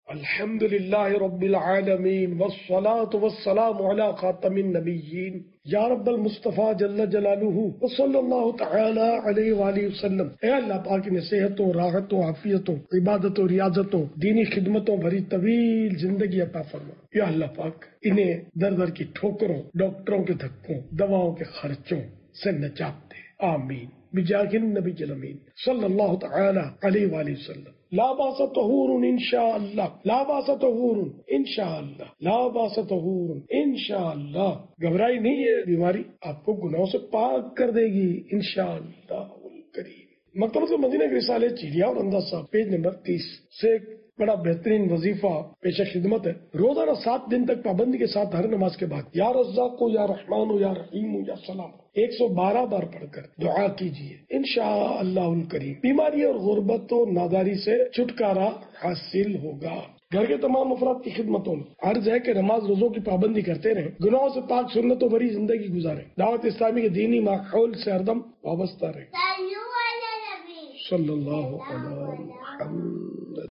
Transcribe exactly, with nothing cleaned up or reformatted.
الحمد للہ رب العالمین والصلاة والسلام علی خاتم النبیین یا رب المصطفیٰ جل جلالہ وصلی اللہ تعالی علیہ وآلہ وسلم۔ اے اللہ پاک انہیں صحتوں، راحتوں، عافیتوں، عبادتوں، ریاضتوں، دینی خدمتوں بھری طویل زندگی عطا فرما۔ یا اللہ پاک انہیں در در کی ٹھوکروں، ڈاکٹروں کے دھکوں، دواؤں کے خرچوں سے نجات دے، آمین بجاہ النبی الامین صلی اللہ تعالی علیہ وآلہ وسلم۔ لا باس طہور انشاءاللہ، لا باس طہور انشاءاللہ، لا باس طہور انشاءاللہ۔ گھبرائی نہیں ہے، بیماری آپ کو گناہوں سے پاک کر دے گی انشاءاللہ الکریم۔ مکتبۃ المدینہ کے رسالے چیریا اور انداز صاحب پیج نمبر تیس سے ایک بڑا بہترین وظیفہ پیش خدمت ہے۔ روزانہ سات دن تک پابندی کے ساتھ ہر نماز کے بعد یا رزاق یا رحمان یا رحیم یا سلام ایک سو بارہ بار پڑھ کر دعا کیجیے، انشاءاللہ الکریم بیماری اور غربت و ناداری سے چھٹکارا حاصل ہوگا۔ گھر کے تمام افراد کی خدمتوں میں عرض ہے کہ نماز روزوں کی پابندی کرتے رہیں، گناہوں سے پاک سنتوں بھری زندگی گزاریں، دعوت اسلامی کے دینی ماحول سے ہردم وابستہ رہیں۔ صلی اللہ علیہ وسلم۔